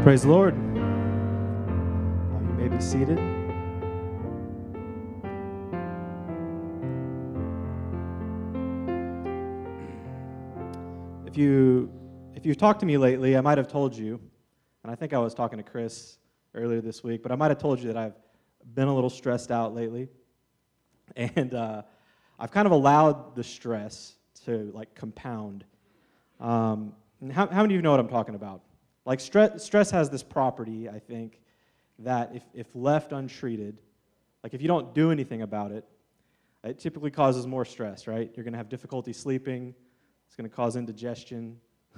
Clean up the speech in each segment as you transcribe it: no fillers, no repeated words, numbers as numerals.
Praise the Lord. You may be seated. If you've talked to me lately, I might have told you, and I think I was talking to Chris earlier this week, but I might have told you that I've been a little stressed out lately, and I've kind of allowed the stress to compound. And how many of you know what I'm talking about? Like stress has this property, I think, that if left untreated, like if you don't do anything about it, it typically causes more stress, right? You're going to have difficulty sleeping. It's going to cause indigestion.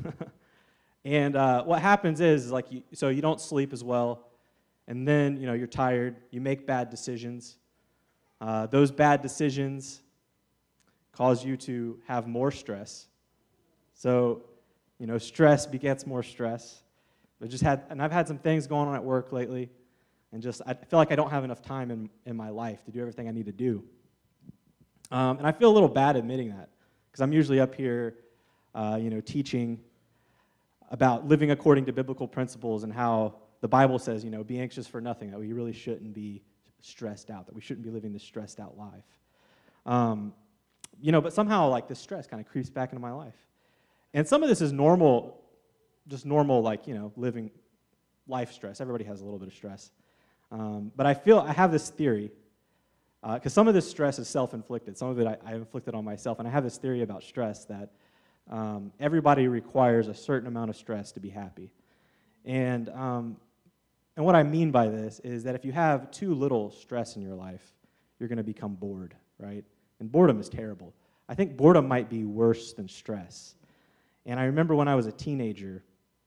And what happens is so you don't sleep as well, and then you're tired. You make bad decisions. Those bad decisions cause you to have more stress. So stress begets more stress. I've had some things going on at work lately, and I feel like I don't have enough time in my life to do everything I need to do. And I feel a little bad admitting that, because I'm usually up here, teaching about living according to biblical principles and how the Bible says, be anxious for nothing, that we really shouldn't be stressed out, that we shouldn't be living this stressed out life. But somehow this stress kind of creeps back into my life. And some of this is normal, just normal, living life stress. Everybody has a little bit of stress. But I have this theory, because some of this stress is self-inflicted. Some of it I inflicted on myself. And I have this theory about stress that everybody requires a certain amount of stress to be happy. And what I mean by this is that if you have too little stress in your life, you're going to become bored, right? And boredom is terrible. I think boredom might be worse than stress. And I remember when I was a teenager,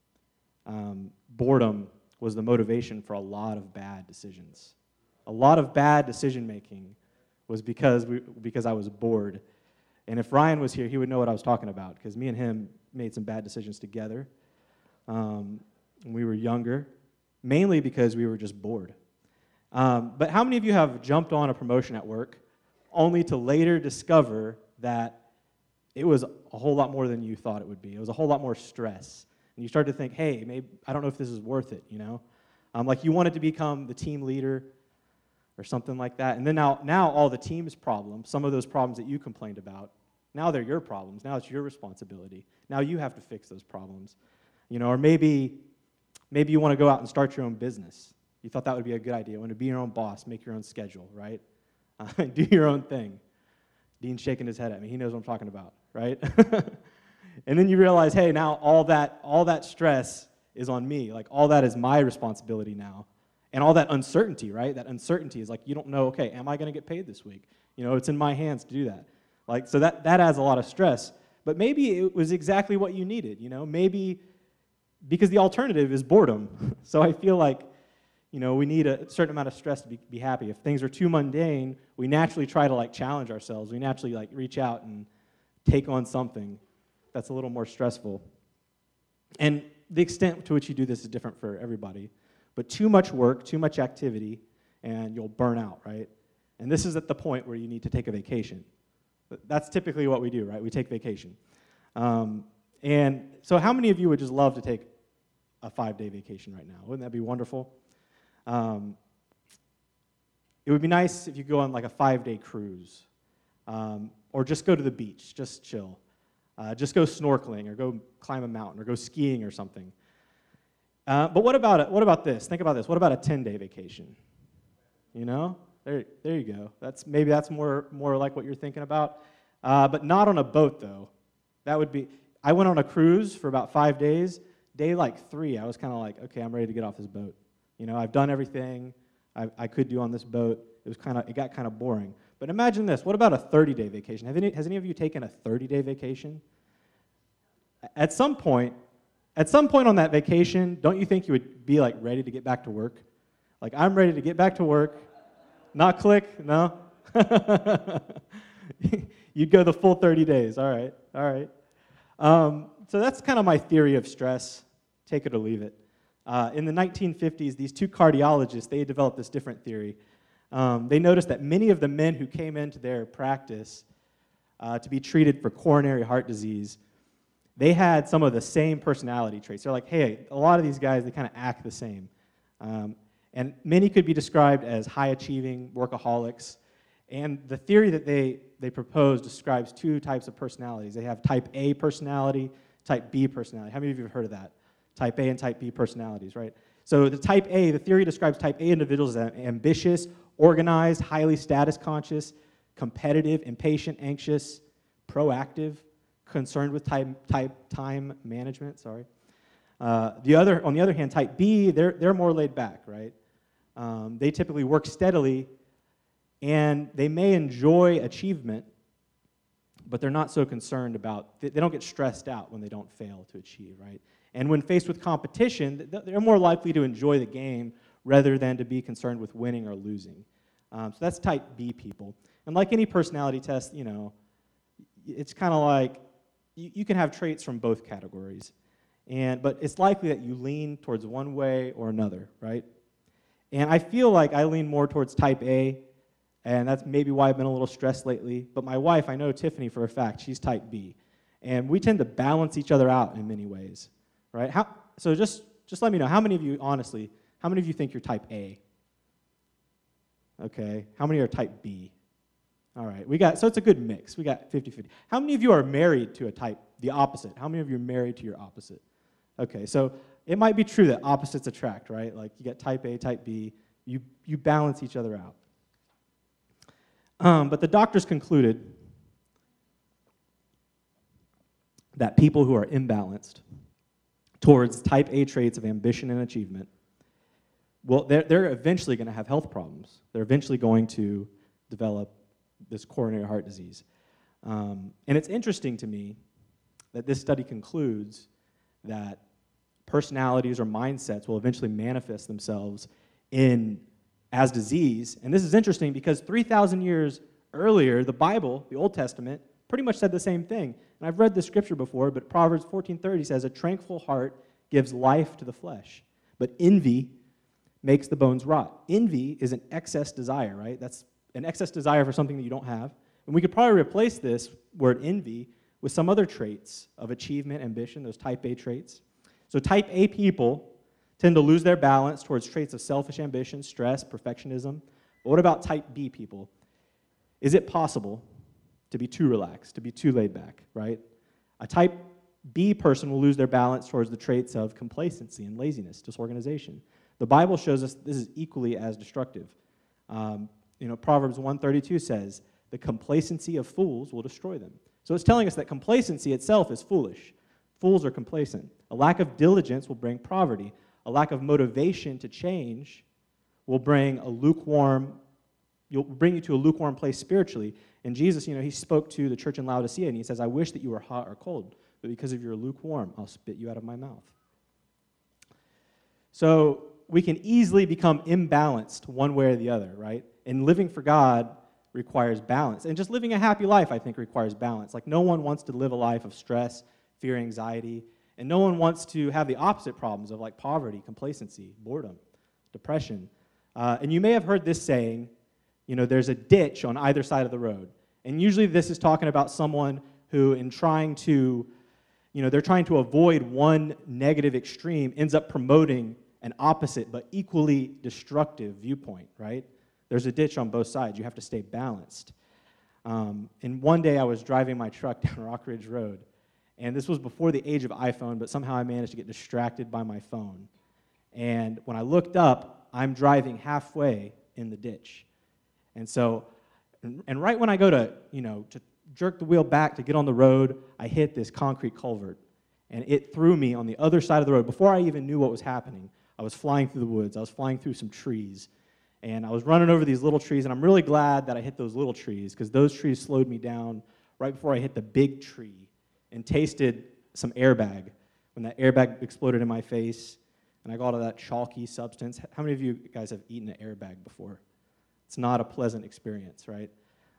boredom was the motivation for a lot of bad decisions. A lot of bad decision-making was because I was bored. And if Ryan was here, he would know what I was talking about, because me and him made some bad decisions together when we were younger, mainly because we were just bored. But how many of you have jumped on a promotion at work only to later discover that it was a whole lot more than you thought it would be? It was a whole lot more stress. And you start to think, hey, maybe I don't know if this is worth it, Like you wanted to become the team leader or something like that. And then now all the team's problems, some of those problems that you complained about, now they're your problems. Now it's your responsibility. Now you have to fix those problems. Or maybe you want to go out and start your own business. You thought that would be a good idea. You want to be your own boss, make your own schedule, right? Do your own thing. Dean's shaking his head at me. He knows what I'm talking about, right? And then you realize, hey, now all that stress is on me. All that is my responsibility now. And all that uncertainty, right? That uncertainty is you don't know, okay, am I going to get paid this week? It's in my hands to do that. So that adds a lot of stress. But maybe it was exactly what you needed, Maybe because the alternative is boredom. So I feel we need a certain amount of stress to be happy. If things are too mundane, we naturally try to challenge ourselves. We naturally reach out and take on something that's a little more stressful. And the extent to which you do this is different for everybody. But too much work, too much activity, and you'll burn out, right? And this is at the point where you need to take a vacation. That's typically what we do, right? We take vacation. And so how many of you would just love to take a 5-day vacation right now? Wouldn't that be wonderful? It would be nice if you go on a 5-day cruise, or just go to the beach, just chill. Just go snorkeling, or go climb a mountain, or go skiing or something. But what about this? Think about this. What about a 10-day vacation? There you go. That's more like what you're thinking about. But not on a boat, though. I went on a cruise for about 5 days. Day 3, I was kind of okay, I'm ready to get off this boat. I've done everything I could do on this boat. It got kind of boring. But imagine this. What about a 30-day vacation? Has any of you taken a 30-day vacation? At some point on that vacation, don't you think you would be ready to get back to work? I'm ready to get back to work. Not click, no? You'd go the full 30 days. All right. So that's kind of my theory of stress. Take it or leave it. In the 1950s, these two cardiologists, they developed this different theory. They noticed that many of the men who came into their practice to be treated for coronary heart disease, they had some of the same personality traits. They're like, hey, a lot of these guys, they kind of act the same. And many could be described as high-achieving workaholics. And the theory that they propose describes two types of personalities. They have type A personality, type B personality. How many of you have heard of that? Type A and type B personalities, right? So the type A, the theory describes type A individuals as ambitious, organized, highly status conscious, competitive, impatient, anxious, proactive, concerned with time management, sorry. On the other hand, type B, they're more laid back, right? They typically work steadily, and they may enjoy achievement, but they're not so concerned about, they don't get stressed out when they don't fail to achieve, right? And when faced with competition, they're more likely to enjoy the game rather than to be concerned with winning or losing. So that's type B people. And like any personality test, you know, it's kind of like you can have traits from both categories. But it's likely that you lean towards one way or another, right? And I feel like I lean more towards type A, and that's maybe why I've been a little stressed lately. But my wife, I know Tiffany for a fact, she's type B. And we tend to balance each other out in many ways, right? So just let me know, how many of you, honestly, how many of you think you're type A? Okay. How many are type B? All right. So it's a good mix. We got 50-50. How many of you are married to the opposite? How many of you are married to your opposite? Okay, so it might be true that opposites attract, right? Like you get type A, type B, you balance each other out. But the doctors concluded that people who are imbalanced towards type A traits of ambition and achievement, well, they're eventually going to have health problems. They're eventually going to develop this coronary heart disease. And it's interesting to me that this study concludes that personalities or mindsets will eventually manifest themselves as disease. And this is interesting because 3,000 years earlier, the Bible, the Old Testament, pretty much said the same thing. And I've read this scripture before, but Proverbs 14:30 says, "A tranquil heart gives life to the flesh, but envy makes the bones rot." Envy is an excess desire, right? That's an excess desire for something that you don't have. And we could probably replace this word envy with some other traits of achievement, ambition, those type A traits. So type A people tend to lose their balance towards traits of selfish ambition, stress, perfectionism. But what about type B people? Is it possible to be too relaxed, to be too laid back, right? A type B person will lose their balance towards the traits of complacency and laziness, disorganization. The Bible shows us this is equally as destructive. Proverbs 1:32 says, "The complacency of fools will destroy them." So it's telling us that complacency itself is foolish. Fools are complacent. A lack of diligence will bring poverty. A lack of motivation to change will bring you to a lukewarm place spiritually. And Jesus, he spoke to the church in Laodicea, and he says, "I wish that you were hot or cold, but because of your lukewarm, I'll spit you out of my mouth." So we can easily become imbalanced one way or the other, right? And living for God requires balance. And just living a happy life, I think, requires balance. Like, no one wants to live a life of stress, fear, anxiety, and no one wants to have the opposite problems of like poverty, complacency, boredom, depression. And you may have heard this saying, there's a ditch on either side of the road. And usually this is talking about someone who, in trying to, they're trying to avoid one negative extreme, ends up promoting an opposite but equally destructive viewpoint, right? There's a ditch on both sides. You have to stay balanced. And one day I was driving my truck down Rock Ridge Road, and this was before the age of iPhone, but somehow I managed to get distracted by my phone. And when I looked up, I'm driving halfway in the ditch. And right when I go to jerk the wheel back to get on the road, I hit this concrete culvert. And it threw me on the other side of the road. Before I even knew what was happening, I was flying through the woods. I was flying through some trees. And I was running over these little trees, and I'm really glad that I hit those little trees, because those trees slowed me down right before I hit the big tree and tasted some airbag. When that airbag exploded in my face, and I got all that chalky substance. How many of you guys have eaten an airbag before? It's not a pleasant experience, right?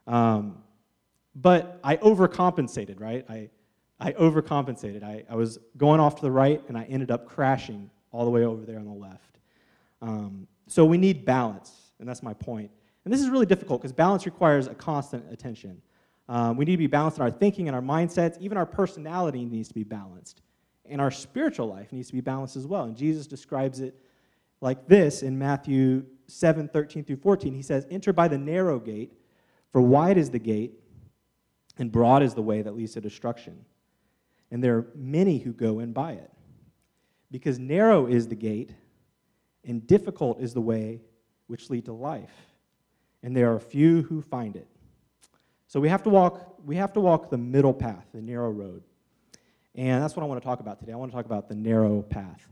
But I overcompensated, right? I overcompensated. I was going off to the right, and I ended up crashing all the way over there on the left. So we need balance, and that's my point. And this is really difficult because balance requires a constant attention. We need to be balanced in our thinking and our mindsets. Even our personality needs to be balanced. And our spiritual life needs to be balanced as well. And Jesus describes it like this in Matthew 7:13 through 14. He says, "Enter by the narrow gate, for wide is the gate, and broad is the way that leads to destruction. And there are many who go in by it. Because narrow is the gate, and difficult is the way which leads to life. And there are few who find it." So we have to walk the middle path, the narrow road. And that's what I want to talk about today. I want to talk about the narrow path.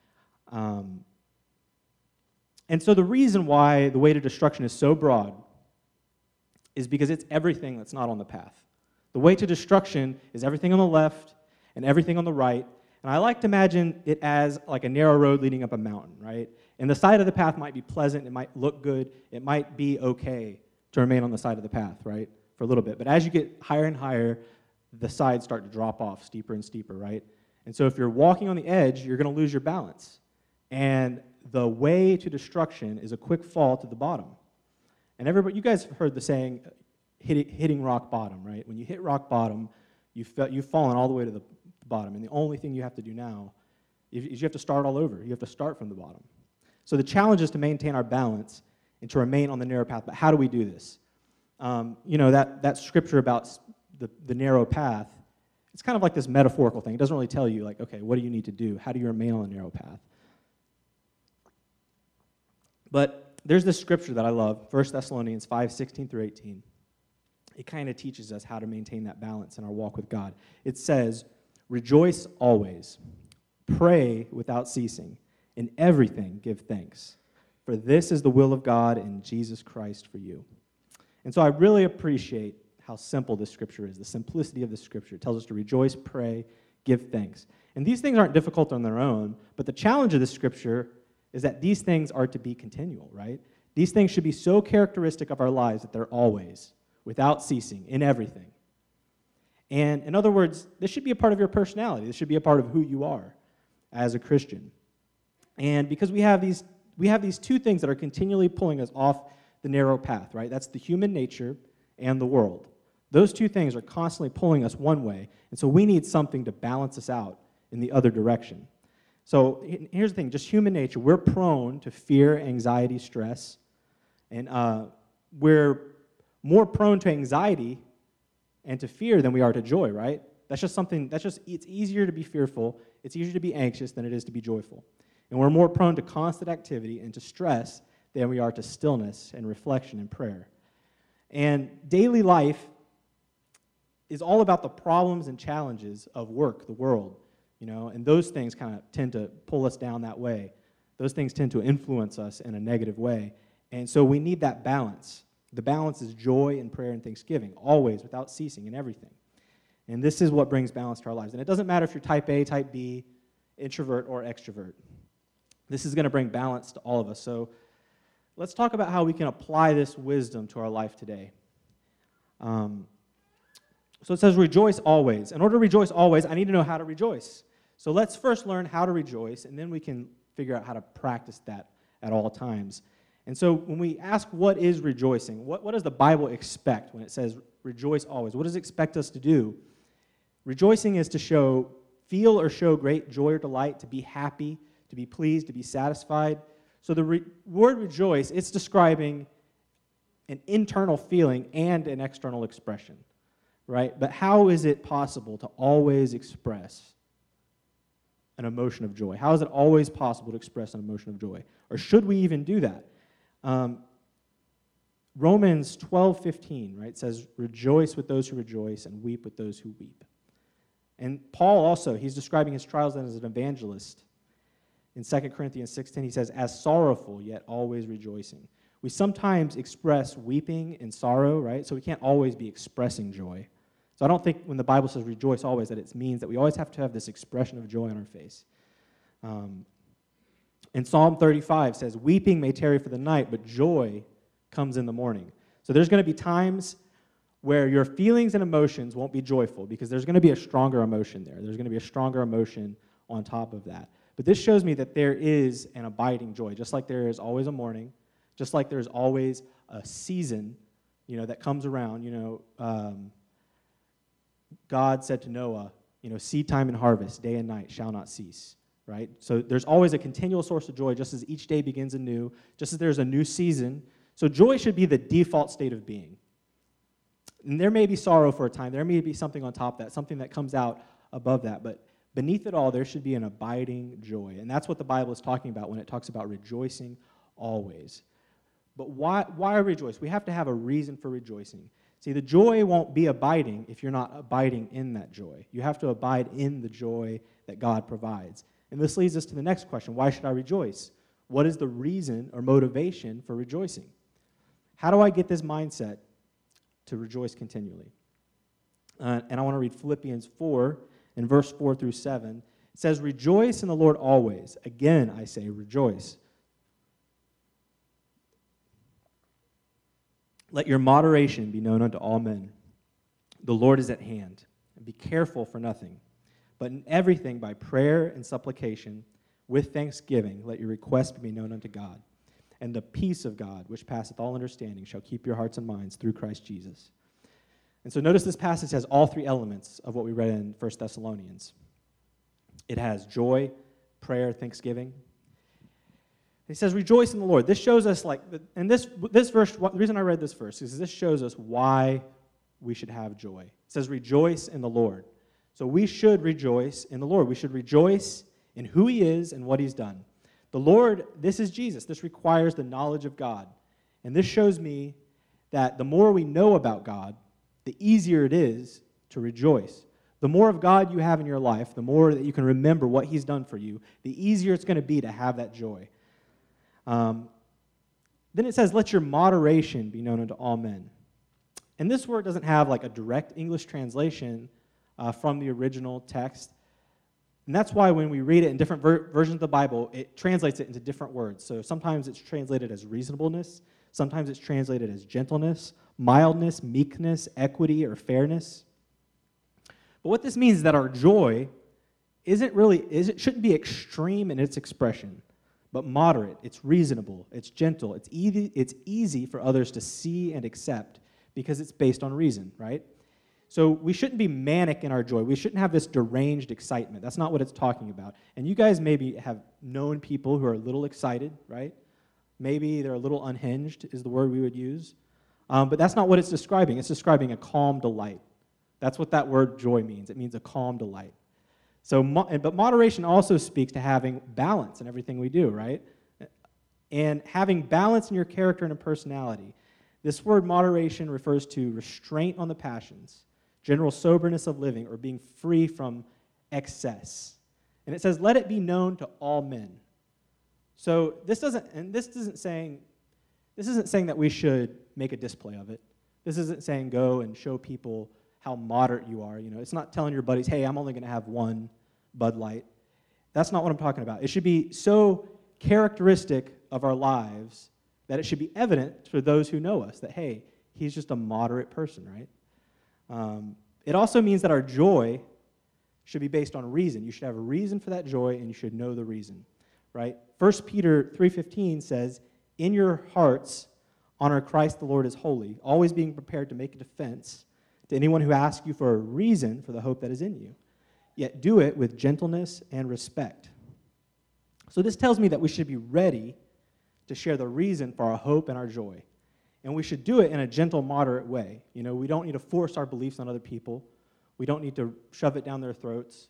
And so the reason why the way to destruction is so broad is because it's everything that's not on the path. The way to destruction is everything on the left and everything on the right. And I like to imagine it as like a narrow road leading up a mountain, right? And the side of the path might be pleasant, it might look good, it might be okay to remain on the side of the path, right, for a little bit. But as you get higher and higher, the sides start to drop off steeper and steeper, right? And so if you're walking on the edge, you're going to lose your balance. And the way to destruction is a quick fall to the bottom. And everybody, you guys have heard the saying, hitting rock bottom, right? When you hit rock bottom, you've fallen all the way to the bottom. And the only thing you have to do now is you have to start all over. You have to start from the bottom. So the challenge is to maintain our balance and to remain on the narrow path. But how do we do this? That scripture about the narrow path, it's kind of like this metaphorical thing. It doesn't really tell you, like, okay, what do you need to do? How do you remain on the narrow path? But there's this scripture that I love, 1 Thessalonians 5:16 through 18. It kind of teaches us how to maintain that balance in our walk with God. It says, "Rejoice always, pray without ceasing, in everything give thanks, for this is the will of God in Jesus Christ for you." And so I really appreciate how simple this scripture is, the simplicity of this scripture. It tells us to rejoice, pray, give thanks. And these things aren't difficult on their own, but the challenge of this scripture is that these things are to be continual, right? These things should be so characteristic of our lives that they're always, without ceasing, in everything. And in other words, this should be a part of your personality. This should be a part of who you are as a Christian. And because we have these two things that are continually pulling us off the narrow path, right? That's the human nature and the world. Those two things are constantly pulling us one way, and so we need something to balance us out in the other direction. So here's the thing, just human nature, we're prone to fear, anxiety, stress, and we're more prone to anxiety and to fear than we are to joy, right? It's easier to be fearful, it's easier to be anxious than it is to be joyful. And we're more prone to constant activity and to stress than we are to stillness and reflection and prayer. And daily life is all about the problems and challenges of work, the world, and those things kind of tend to pull us down that way. Those things tend to influence us in a negative way. And so we need that balance. The balance is joy and prayer and thanksgiving, always, without ceasing, in everything. And this is what brings balance to our lives. And it doesn't matter if you're type A, type B, introvert, or extrovert. This is going to bring balance to all of us. So let's talk about how we can apply this wisdom to our life today. So it says, rejoice always. In order to rejoice always, I need to know how to rejoice. So let's first learn how to rejoice, and then we can figure out how to practice that at all times. And so when we ask what is rejoicing, what does the Bible expect when it says rejoice always? What does it expect us to do? Rejoicing is to feel or show great joy or delight, to be happy, to be pleased, to be satisfied. So the word rejoice, it's describing an internal feeling and an external expression, right? But how is it possible to always express an emotion of joy? How is it always possible to express an emotion of joy? Or should we even do that? Romans 12:15, right, says, rejoice with those who rejoice and weep with those who weep. And Paul also, he's describing his trials as an evangelist. In 2 Corinthians 6:10, he says, as sorrowful, yet always rejoicing. We sometimes express weeping and sorrow, right? So we can't always be expressing joy. So I don't think when the Bible says rejoice always that it means that we always have to have this expression of joy on our face. And Psalm 35 says, weeping may tarry for the night, but joy comes in the morning. So there's going to be times where your feelings and emotions won't be joyful because there's going to be a stronger emotion there. There's going to be a stronger emotion on top of that. But this shows me that there is an abiding joy, just like there is always a morning, just like there's always a season, that comes around. God said to Noah, seed time and harvest, day and night shall not cease, right? So there's always a continual source of joy, just as each day begins anew, just as there's a new season. So joy should be the default state of being. And there may be sorrow for a time. There may be something on top of that, something that comes out above that. But beneath it all, there should be an abiding joy. And that's what the Bible is talking about when it talks about rejoicing always. But why rejoice? We have to have a reason for rejoicing. See, the joy won't be abiding if you're not abiding in that joy. You have to abide in the joy that God provides. And this leads us to the next question. Why should I rejoice? What is the reason or motivation for rejoicing? How do I get this mindset to rejoice continually? And I want to read Philippians 4 in verse 4 through 7. It says, "Rejoice in the Lord always. Again, I say, rejoice. Let your moderation be known unto all men. The Lord is at hand. And be careful for nothing, but in everything by prayer and supplication, with thanksgiving, let your requests be known unto God. And the peace of God, which passeth all understanding, shall keep your hearts and minds through Christ Jesus." And so notice this passage has all three elements of what we read in 1 Thessalonians. It has joy, prayer, thanksgiving. He says, rejoice in the Lord. This shows us, and this verse, the reason I read this verse is this shows us why we should have joy. It says, rejoice in the Lord. So we should rejoice in the Lord. We should rejoice in who He is and what He's done. The Lord, this is Jesus. This requires the knowledge of God. And this shows me that the more we know about God, the easier it is to rejoice. The more of God you have in your life, the more that you can remember what He's done for you, the easier it's going to be to have that joy. Then it says, let your moderation be known unto all men. And this word doesn't have a direct English translation from the original text. And that's why when we read it in different versions of the Bible, it translates it into different words. So sometimes it's translated as reasonableness. Sometimes it's translated as gentleness, mildness, meekness, equity, or fairness. But what this means is that our joy shouldn't be extreme in its expression, but moderate. It's reasonable. It's gentle. It's easy for others to see and accept because it's based on reason, right? So we shouldn't be manic in our joy. We shouldn't have this deranged excitement. That's not what it's talking about. And you guys maybe have known people who are a little excited, right? Maybe they're a little unhinged is the word we would use. But that's not what it's describing. It's describing a calm delight. That's what that word joy means. It means a calm delight. But moderation also speaks to having balance in everything we do, right? And having balance in your character and personality. This word moderation refers to restraint on the passions, general soberness of living, or being free from excess. And it says, let it be known to all men. So this isn't saying that we should make a display of it. This isn't saying go and show people how moderate you are. It's not telling your buddies, hey, I'm only going to have one Bud Light. That's not what I'm talking about. It should be so characteristic of our lives that it should be evident for those who know us that, hey, he's just a moderate person, right? It also means that our joy should be based on reason. You should have a reason for that joy, and you should know the reason, right? 1 Peter 3:15 says, in your hearts honor Christ the Lord as holy, always being prepared to make a defense to anyone who asks you for a reason for the hope that is in you. Yet do it with gentleness and respect. So this tells me that we should be ready to share the reason for our hope and our joy. And we should do it in a gentle, moderate way. We don't need to force our beliefs on other people. We don't need to shove it down their throats.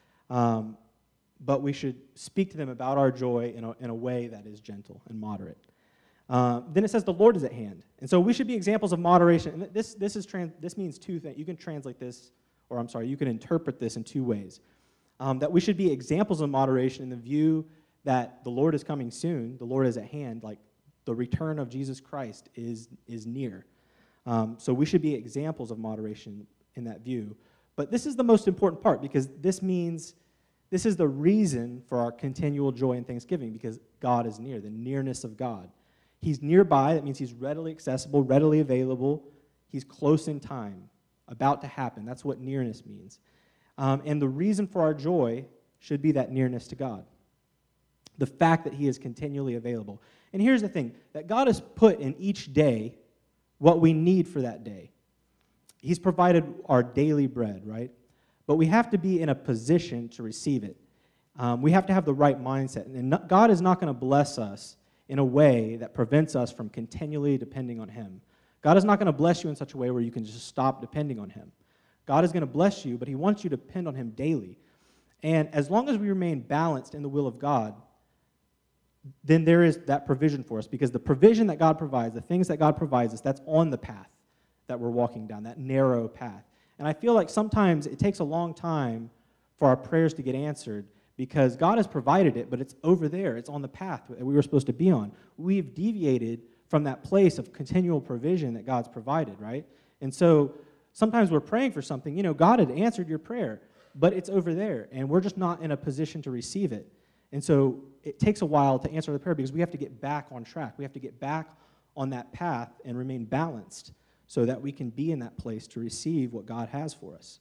But we should speak to them about our joy in a way that is gentle and moderate. Then it says the Lord is at hand. And so we should be examples of moderation. And this means two things. You can translate this, you can interpret this in two ways. That we should be examples of moderation in the view that the Lord is coming soon, the Lord is at hand, like the return of Jesus Christ is near. So we should be examples of moderation in that view. But this is the most important part because this is the reason for our continual joy and thanksgiving because God is near, the nearness of God. He's nearby. That means He's readily accessible, readily available. He's close in time, about to happen. That's what nearness means. And the reason for our joy should be that nearness to God. The fact that He is continually available. And here's the thing, that God has put in each day what we need for that day. He's provided our daily bread, right? But we have to be in a position to receive it. We have to have the right mindset. And God is not going to bless us in a way that prevents us from continually depending on Him. God is not going to bless you in such a way where you can just stop depending on Him. God is going to bless you, but He wants you to depend on Him daily. And as long as we remain balanced in the will of God, then there is that provision for us, because the provision that God provides, the things that God provides us, that's on the path that we're walking down, that narrow path. And I feel like sometimes it takes a long time for our prayers to get answered because God has provided it, but it's over there. It's on the path that we were supposed to be on. We've deviated from that place of continual provision that God's provided, right? And so sometimes we're praying for something. God had answered your prayer, but it's over there, and we're just not in a position to receive it. And so it takes a while to answer the prayer because we have to get back on track. We have to get back on that path and remain balanced so that we can be in that place to receive what God has for us.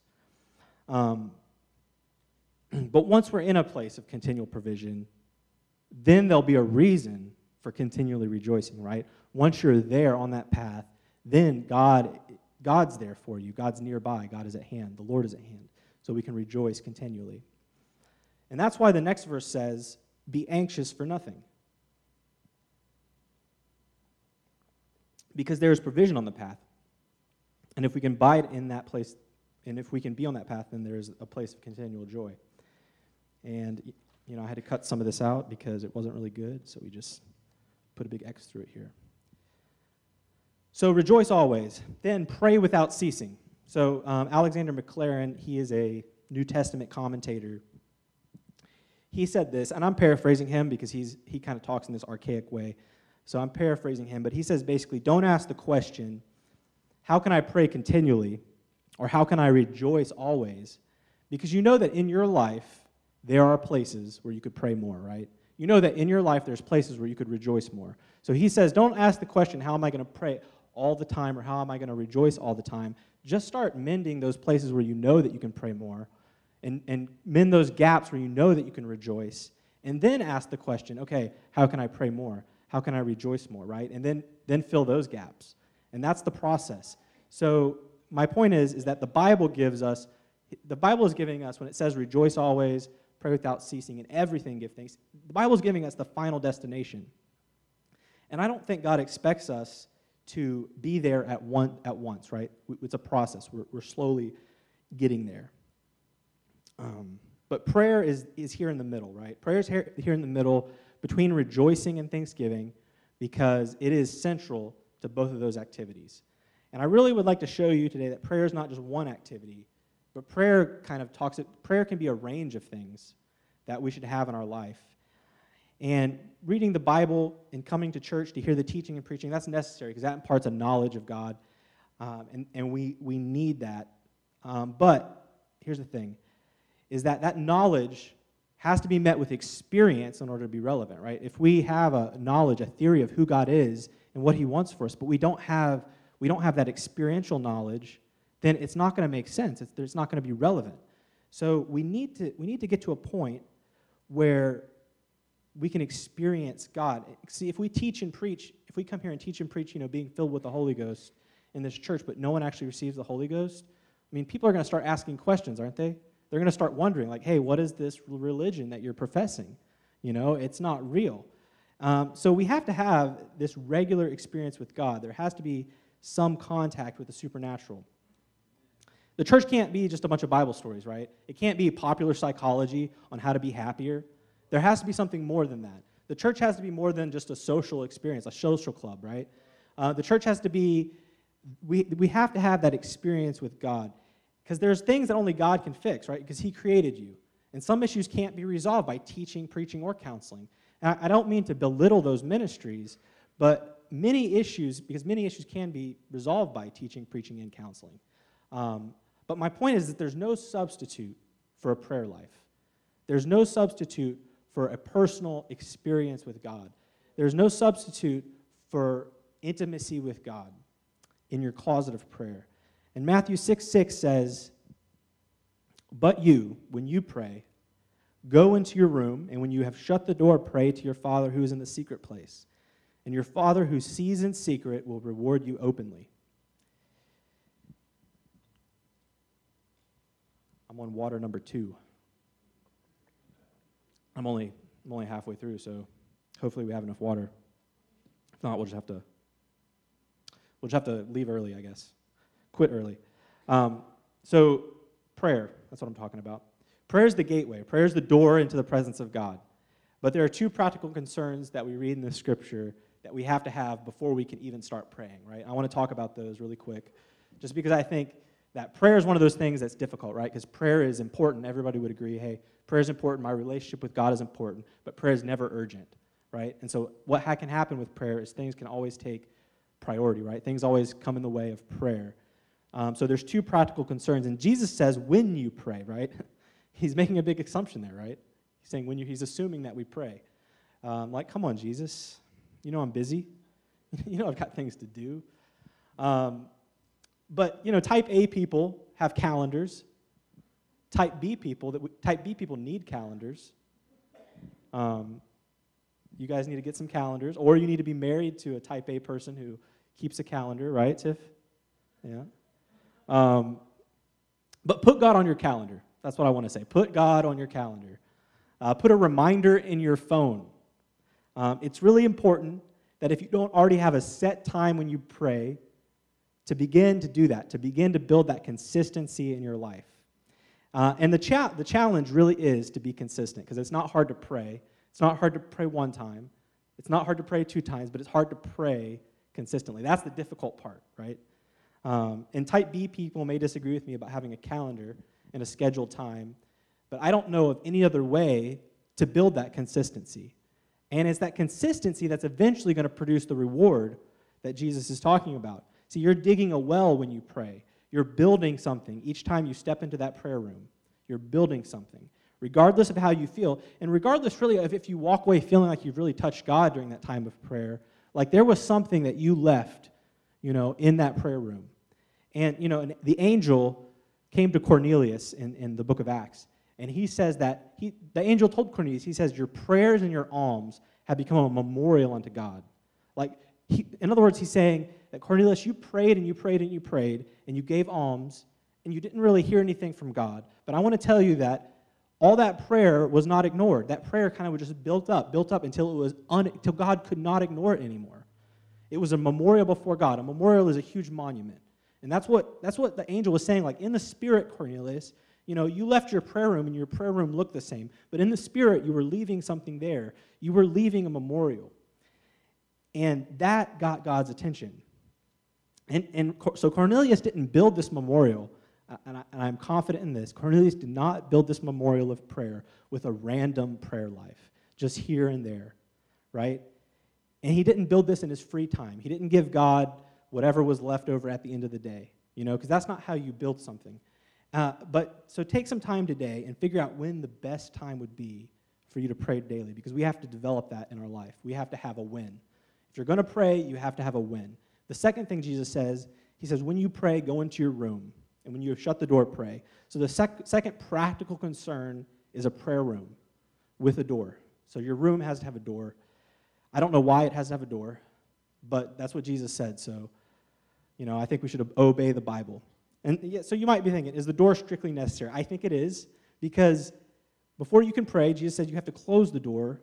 But once we're in a place of continual provision, then there'll be a reason for continually rejoicing, right? Once you're there on that path, then God's there for you. God's nearby. God is at hand. The Lord is at hand. So we can rejoice continually. And that's why the next verse says, be anxious for nothing. Because there is provision on the path. And if we can abide in that place, and if we can be on that path, then there is a place of continual joy. And, I had to cut some of this out because it wasn't really good, so we just put a big X through it here. So rejoice always. Then pray without ceasing. So Alexander McLaren, he is a New Testament commentator. He said this, and I'm paraphrasing him because he kind of talks in this archaic way. So I'm paraphrasing him, but he says basically, don't ask the question, how can I pray continually? Or how can I rejoice always? Because you know that in your life, there are places where you could pray more, right? You know that in your life, there's places where you could rejoice more. So he says, don't ask the question, how am I going to pray all the time, or how am I going to rejoice all the time? Just start mending those places where you know that you can pray more, and mend those gaps where you know that you can rejoice, and then ask the question, okay, how can I pray more? How can I rejoice more, right? And then fill those gaps. And that's the process. So my point is that the Bible is giving us, when it says rejoice always, pray without ceasing, and everything give thanks, the Bible is giving us the final destination. And I don't think God expects us to be there at once, right? It's a process. We're slowly getting there. But prayer is here in the middle, right? Prayer is here in the middle between rejoicing and thanksgiving, because it is central to both of those activities. And I really would like to show you today that prayer is not just one activity, but prayer can be a range of things that we should have in our life. And reading the Bible and coming to church to hear the teaching and preaching, that's necessary because that imparts a knowledge of God, and we need that. But here's the thing, is that knowledge has to be met with experience in order to be relevant, right? If we have a knowledge, a theory of who God is and what He wants for us, but we don't have that experiential knowledge, then it's not going to make sense. It's not going to be relevant. So we need to get to a point where we can experience God. See, if we teach and preach, if we come here and teach and preach, being filled with the Holy Ghost in this church, but no one actually receives the Holy Ghost, people are going to start asking questions, aren't they? They're going to start wondering, like, hey, what is this religion that you're professing? It's not real. So we have to have this regular experience with God. There has to be some contact with the supernatural. The church can't be just a bunch of Bible stories, right? It can't be popular psychology on how to be happier. There has to be something more than that. The church has to be more than just a social experience, a social club, right? The church has to be, we have to have that experience with God, because there's things that only God can fix, right? Because He created you. And some issues can't be resolved by teaching, preaching, or counseling. And I don't mean to belittle those ministries, but many issues can be resolved by teaching, preaching, and counseling. But my point is that there's no substitute for a prayer life. There's no substitute for a personal experience with God. There's no substitute for intimacy with God in your closet of prayer. And Matthew 6:6 says, "But you, when you pray, go into your room, and when you have shut the door, pray to your Father who is in the secret place. And your Father who sees in secret will reward you openly." I'm on water number 2. I'm only halfway through, so hopefully we have enough water. If not, we'll just have to leave early, I guess. Quit early. So prayer, that's what I'm talking about. Prayer is the gateway. Prayer is the door into the presence of God. But there are 2 practical concerns that we read in the scripture that we have to have before we can even start praying, right? I want to talk about those really quick, just because I think that prayer is one of those things that's difficult, right? Because prayer is important. Everybody would agree, hey, prayer is important. My relationship with God is important, but prayer is never urgent, right? And so what can happen with prayer is things can always take priority, right? Things always come in the way of prayer. So there's 2 practical concerns. And Jesus says when you pray, right? He's making a big assumption there, right? He's saying he's assuming that we pray. Like, come on, Jesus. You know I'm busy. You know I've got things to do. But, type A people have calendars. Type B people need calendars. You guys need to get some calendars, or you need to be married to a type A person who keeps a calendar, right, Tiff? Yeah. But put God on your calendar. That's what I want to say. Put God on your calendar. Put a reminder in your phone. It's really important that if you don't already have a set time when you pray, to begin to do that, to begin to build that consistency in your life. And the challenge really is to be consistent, because it's not hard to pray. It's not hard to pray 1 time. It's not hard to pray 2 times, but it's hard to pray consistently. That's the difficult part, right? And type B people may disagree with me about having a calendar and a scheduled time, but I don't know of any other way to build that consistency. And it's that consistency that's eventually going to produce the reward that Jesus is talking about. See, you're digging a well when you pray. You're building something each time you step into that prayer room. You're building something, regardless of how you feel, and regardless really of if you walk away feeling like you've really touched God during that time of prayer, like there was something that you left, in that prayer room. And, and the angel came to Cornelius in the book of Acts, and he says that the angel told Cornelius, he says, your prayers and your alms have become a memorial unto God. In other words, he's saying that Cornelius, you prayed and you prayed and you prayed, and you gave alms, and you didn't really hear anything from God. But I want to tell you that all that prayer was not ignored. That prayer kind of just built up until until God could not ignore it anymore. It was a memorial before God. A memorial is a huge monument. And that's what the angel was saying, like in the spirit, Cornelius, you left your prayer room and your prayer room looked the same, but in the spirit, you were leaving something there. You were leaving a memorial. And that got God's attention. And so Cornelius didn't build this memorial, and I'm confident in this. Cornelius did not build this memorial of prayer with a random prayer life, just here and there, right? And he didn't build this in his free time. He didn't give God whatever was left over at the end of the day, because that's not how you build something. But so take some time today and figure out when the best time would be for you to pray daily, because we have to develop that in our life. We have to have a win. If you're going to pray, you have to have a win. The second thing Jesus says, he says, when you pray, go into your room. And when you shut the door, pray. So the second practical concern is a prayer room with a door. So your room has to have a door. I don't know why it has to have a door, but that's what Jesus said. So, I think we should obey the Bible. And so you might be thinking, is the door strictly necessary? I think it is, because before you can pray, Jesus said you have to close the door.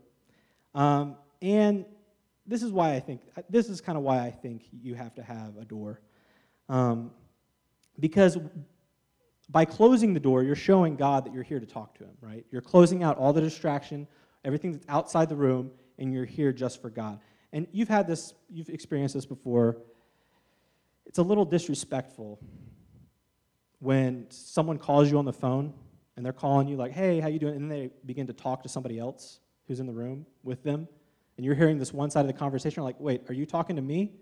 And this is kind of why I think you have to have a door. Because by closing the door, you're showing God that you're here to talk to him, right? You're closing out all the distraction, everything that's outside the room, and you're here just for God. And you've experienced this before. It's a little disrespectful when someone calls you on the phone, and they're calling you like, hey, how you doing? And then they begin to talk to somebody else who's in the room with them, and you're hearing this one side of the conversation. You're like, wait, are you talking to me?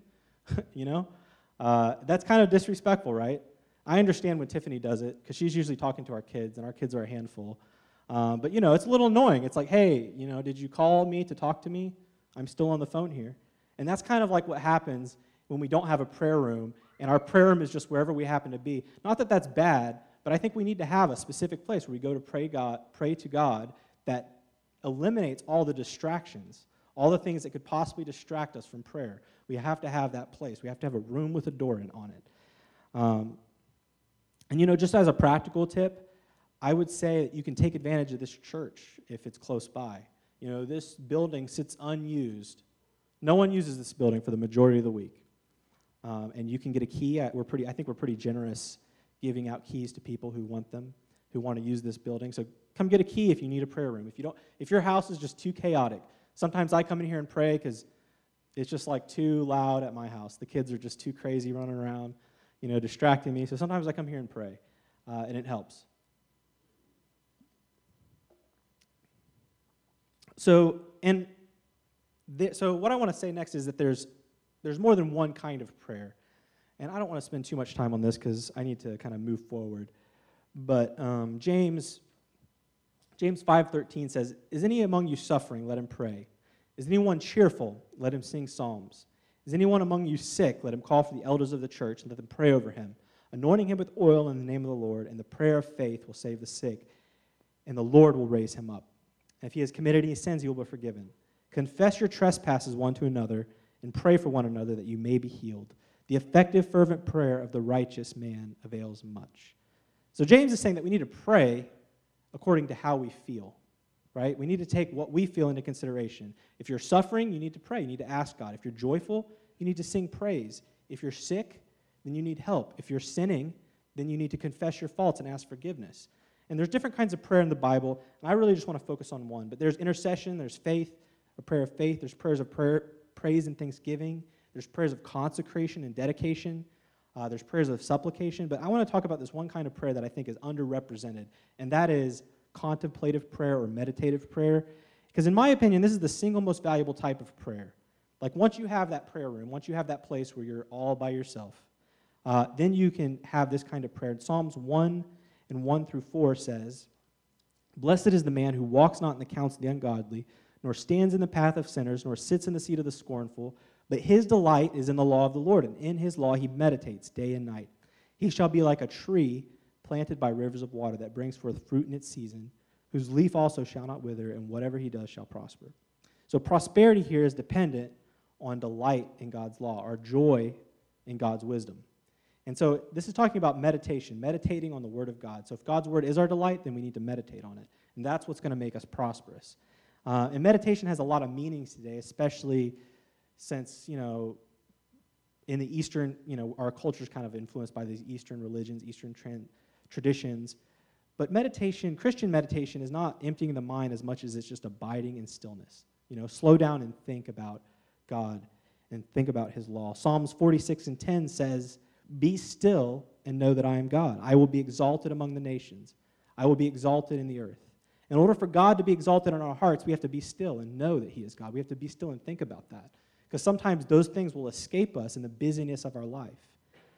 That's kind of disrespectful, right? I understand when Tiffany does it, because she's usually talking to our kids, and our kids are a handful. But, it's a little annoying. It's like, hey, did you call me to talk to me? I'm still on the phone here. And that's kind of like what happens when we don't have a prayer room, and our prayer room is just wherever we happen to be. Not that that's bad, but I think we need to have a specific place where we go to pray to God that eliminates all the distractions, all the things that could possibly distract us from prayer. We have to have that place. We have to have a room with a door on it. And just as a practical tip, I would say that you can take advantage of this church if it's close by. This building sits unused. No one uses this building for the majority of the week. And you can get a key. I think we're pretty generous giving out keys to people who want them, who want to use this building. So come get a key if you need a prayer room. If your house is just too chaotic, sometimes I come in here and pray because it's just like too loud at my house. The kids are just too crazy running around, distracting me. So sometimes I come here and pray, and it helps. So what I want to say next is that there's more than one kind of prayer. And I don't want to spend too much time on this because I need to kind of move forward. But James 5:13 says, "Is any among you suffering? Let him pray. Is anyone cheerful? Let him sing psalms. Is anyone among you sick? Let him call for the elders of the church and let them pray over him, anointing him with oil in the name of the Lord, and the prayer of faith will save the sick, and the Lord will raise him up. And if he has committed any sins, he will be forgiven. Confess your trespasses one to another, and pray for one another that you may be healed. The effective, fervent prayer of the righteous man avails much." So James is saying that we need to pray according to how we feel, right? We need to take what we feel into consideration. If you're suffering, you need to pray. You need to ask God. If you're joyful, you need to sing praise. If you're sick, then you need help. If you're sinning, then you need to confess your faults and ask forgiveness. And there's different kinds of prayer in the Bible, and I really just want to focus on one. But there's intercession, there's faith, a prayer of faith, there's prayers of praise and thanksgiving, there's prayers of consecration and dedication, there's prayers of supplication. But I want to talk about this one kind of prayer that I think is underrepresented, and that is contemplative prayer or meditative prayer. Because in my opinion, this is the single most valuable type of prayer. Like once you have that prayer room, once you have that place where you're all by yourself, then you can have this kind of prayer. Psalms 1 and 1 through 4 says, "Blessed is the man who walks not in the counsel of the ungodly, nor stands in the path of sinners, nor sits in the seat of the scornful, but his delight is in the law of the Lord, and in his law he meditates day and night. He shall be like a tree planted by rivers of water that brings forth fruit in its season, whose leaf also shall not wither, and whatever he does shall prosper." So prosperity here is dependent on delight in God's law, or joy in God's wisdom. And so this is talking about meditation, meditating on the Word of God. So if God's Word is our delight, then we need to meditate on it. And that's what's going to make us prosperous. And meditation has a lot of meanings today, especially since, in the Eastern, our culture is kind of influenced by these Eastern religions, Eastern traditions. But meditation, Christian meditation, is not emptying the mind as much as it's just abiding in stillness. Slow down and think about God and think about his law. Psalms 46:10 says, "Be still and know that I am God. I will be exalted among the nations. I will be exalted in the earth." In order for God to be exalted in our hearts, we have to be still and know that he is God. We have to be still and think about that. Because sometimes those things will escape us in the busyness of our life.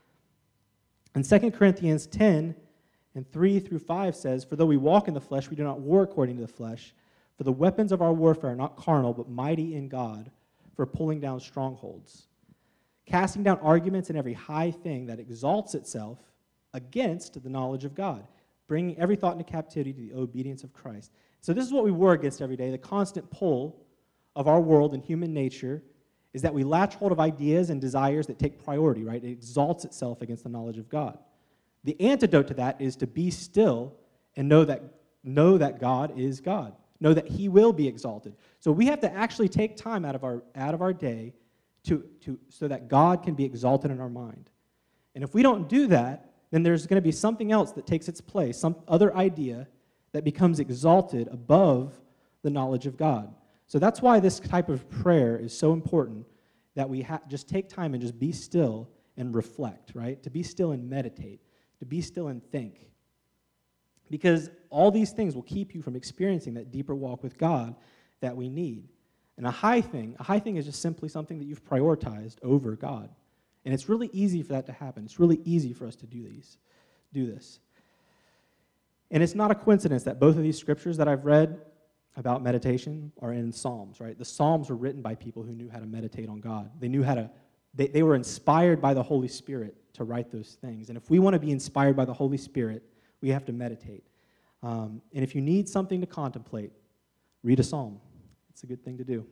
And 2 Corinthians 10 and 3 through 5 says, "For though we walk in the flesh, we do not war according to the flesh. For the weapons of our warfare are not carnal, but mighty in God for pulling down strongholds, casting down arguments and every high thing that exalts itself against the knowledge of God, bringing every thought into captivity to the obedience of Christ." So this is what we war against every day. The constant pull of our world and human nature is that we latch hold of ideas and desires that take priority, right? It exalts itself against the knowledge of God. The antidote to that is to be still and know that God is God. Know that he will be exalted. So we have to actually take time out of our day so that God can be exalted in our mind. And if we don't do that, then there's going to be something else that takes its place, some other idea that becomes exalted above the knowledge of God. So that's why this type of prayer is so important, that we just take time and just be still and reflect, right? To be still and meditate, to be still and think. Because all these things will keep you from experiencing that deeper walk with God that we need. And a high thing is just simply something that you've prioritized over God. And it's really easy for that to happen. It's really easy for us to do this. And it's not a coincidence that both of these scriptures that I've read about meditation are in Psalms, right? The Psalms were written by people who knew how to meditate on God. They were inspired by the Holy Spirit to write those things. And if we want to be inspired by the Holy Spirit, we have to meditate. And if you need something to contemplate, read a psalm. It's a good thing to do.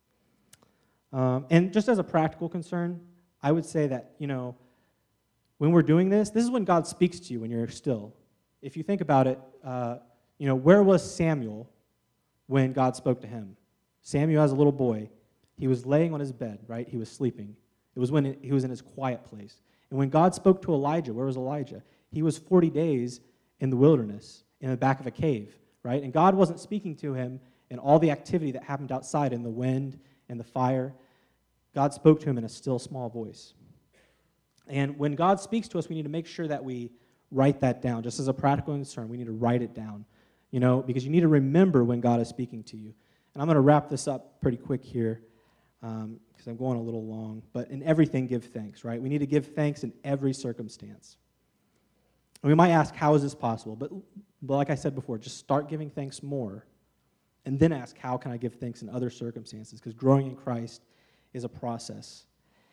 And just as a practical concern, I would say that, when we're doing this is when God speaks to you when you're still. if you think about it, where was Samuel when God spoke to him? Samuel, as a little boy, he was laying on his bed, right? He was sleeping. It was when he was in his quiet place. And when God spoke to Elijah, where was Elijah? He was 40 days in the wilderness, in the back of a cave, right? And God wasn't speaking to him in all the activity that happened outside, in the wind and the fire. God spoke to him in a still, small voice. And when God speaks to us, we need to make sure that we write that down. Just as a practical concern, we need to write it down, because you need to remember when God is speaking to you. And I'm going to wrap this up pretty quick here, because I'm going a little long. But in everything, give thanks, right? We need to give thanks in every circumstance. And we might ask, how is this possible? But like I said before, just start giving thanks more, and then ask, how can I give thanks in other circumstances? Because growing in Christ is a process.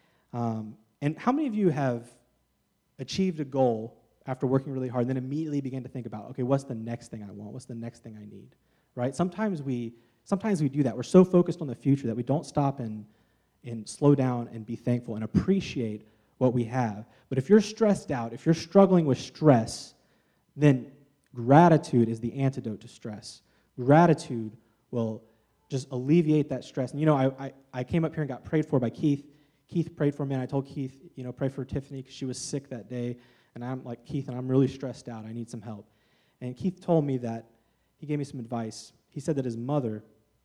And how many of you have achieved a goal after working really hard and then immediately began to think about, okay, what's the next thing I want? What's the next thing I need, right? Sometimes we do that. We're so focused on the future that we don't stop and slow down and be thankful and appreciate what we have. But if you're stressed out, if you're struggling with stress, then gratitude is the antidote to stress. Gratitude will just alleviate that stress. And I came up here and got prayed for by Keith. Keith prayed for me, and I told Keith, pray for Tiffany because she was sick that day. And I'm like, Keith, and I'm really stressed out. I need some help. And Keith told me that, he gave me some advice. He said that his mother,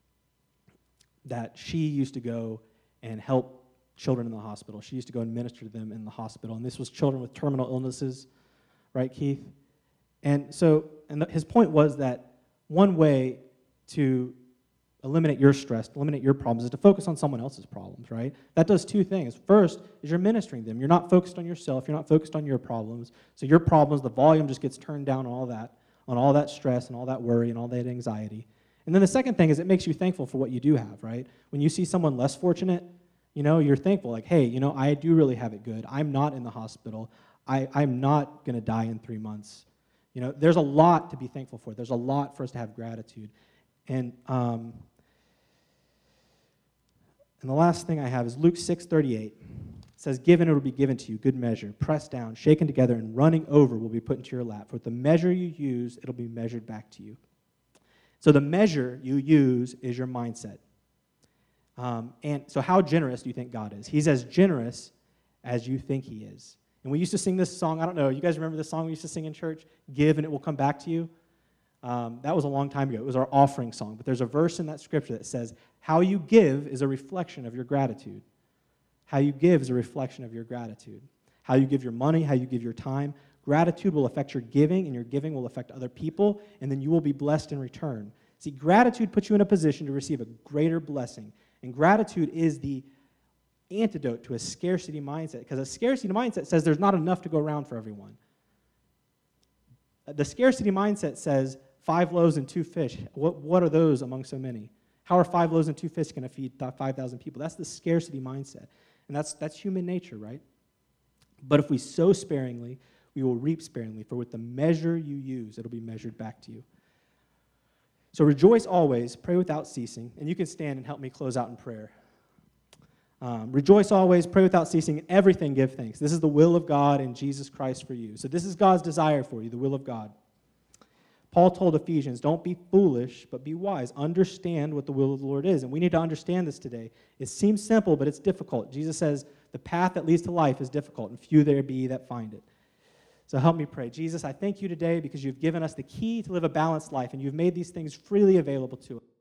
that she used to go and help children in the hospital. She used to go and minister to them in the hospital. And this was children with terminal illnesses, right, Keith? And his point was that one way to eliminate your stress, eliminate your problems, is to focus on someone else's problems, right? That does two things. First is you're ministering to them. You're not focused on yourself. You're not focused on your problems. So your problems, the volume just gets turned down on all that stress and all that worry and all that anxiety. And then the second thing is it makes you thankful for what you do have, right? When you see someone less fortunate, you're thankful. Like, hey, I do really have it good. I'm not in the hospital. I'm not going to die in 3 months. There's a lot to be thankful for. There's a lot for us to have gratitude. And the last thing I have is Luke 6:38. It says, given it will be given to you, good measure, pressed down, shaken together, and running over will be put into your lap. For with the measure you use, it'll be measured back to you. So the measure you use is your mindset. And so how generous do you think God is? He's as generous as you think he is. And we used to sing this song. I don't know. You guys remember this song we used to sing in church? Give and it will come back to you. That was a long time ago. It was our offering song. But there's a verse in that scripture that says, how you give is a reflection of your gratitude. How you give is a reflection of your gratitude. How you give your money, how you give your time. Gratitude will affect your giving, and your giving will affect other people, and then you will be blessed in return. See, gratitude puts you in a position to receive a greater blessing. And gratitude is the antidote to a scarcity mindset, because a scarcity mindset says there's not enough to go around for everyone. The scarcity mindset says 5 loaves and 2 fish. What are those among so many? How are 5 loaves and 2 fish going to feed 5,000 people? That's the scarcity mindset. And that's human nature, right? But if we sow sparingly, we will reap sparingly. For with the measure you use, it'll be measured back to you. So rejoice always, pray without ceasing. And you can stand and help me close out in prayer. Rejoice always, pray without ceasing, in everything give thanks. This is the will of God in Jesus Christ for you. So this is God's desire for you, the will of God. Paul told Ephesians, don't be foolish, but be wise. Understand what the will of the Lord is. And we need to understand this today. It seems simple, but it's difficult. Jesus says the path that leads to life is difficult, and few there be that find it. So help me pray. Jesus, I thank you today because you've given us the key to live a balanced life, and you've made these things freely available to us.